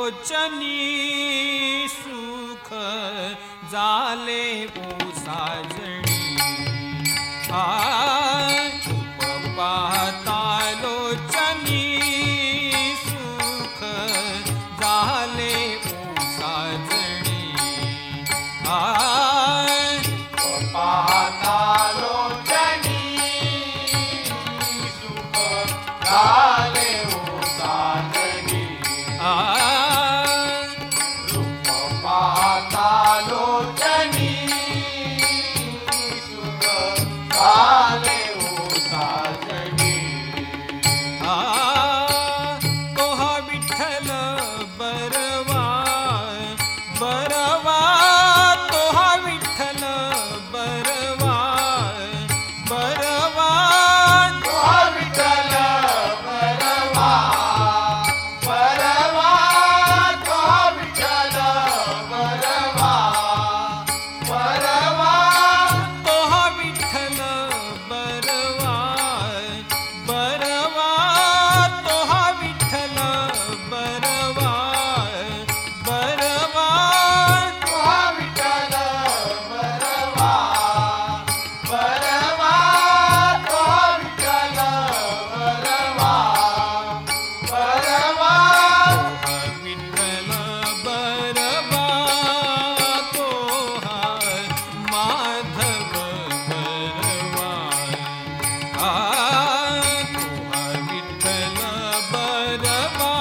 लोचनी सुख झाले ओ साजणी रूप पाहता लोचनी सुख झाले ओ साजणी पाहता लोचनी सुख झाले ओ साजणी रूप पाहता लोचनी सुख झाले ओ साजणी तोहा विठ्ठल बरवा बरवा तोहा विठ्ठल बरवा बरवा तोहा विठ्ठल बरवा बरवा तोहा विठ्ठल बरवा बरवा तोहा विठ्ठल बरवा बरवा तोहा विठ्ठल बरवा बरवा तोहा विठ्ठल बरवा बरवा तोहा विठ्ठल बरवा बरवा विठ्ठल बरवा तोहा माधव बरवा तोहा विठ्ठल बरवा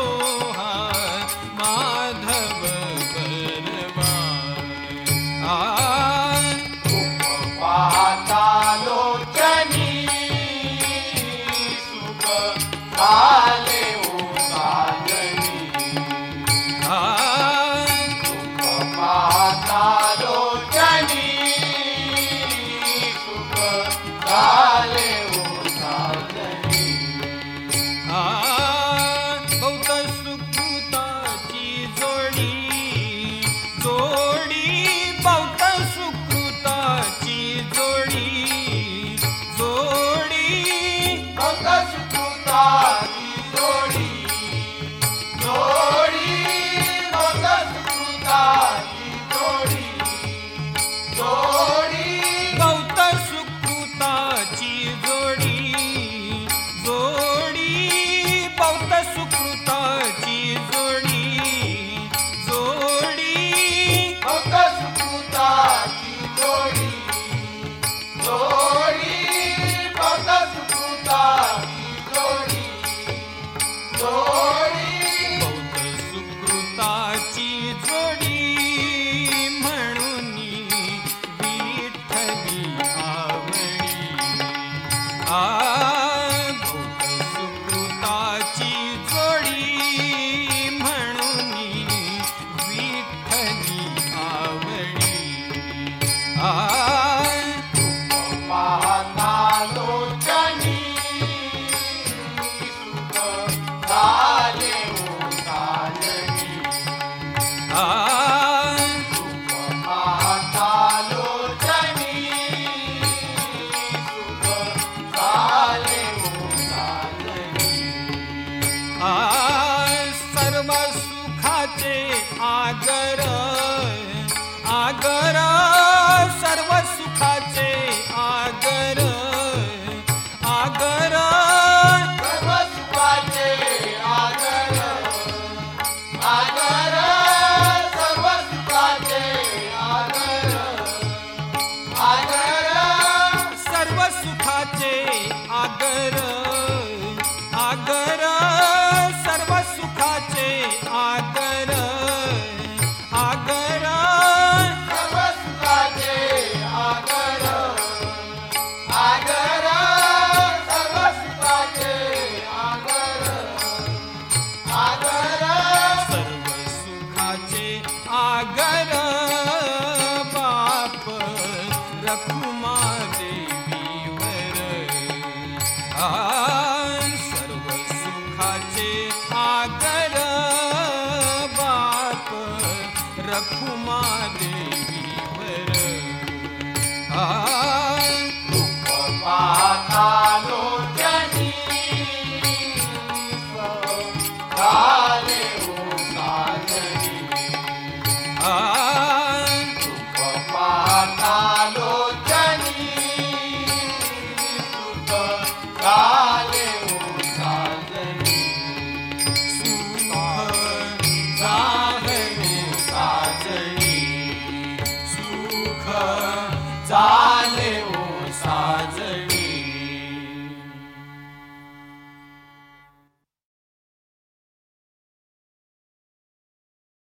तोहा माधव बरवा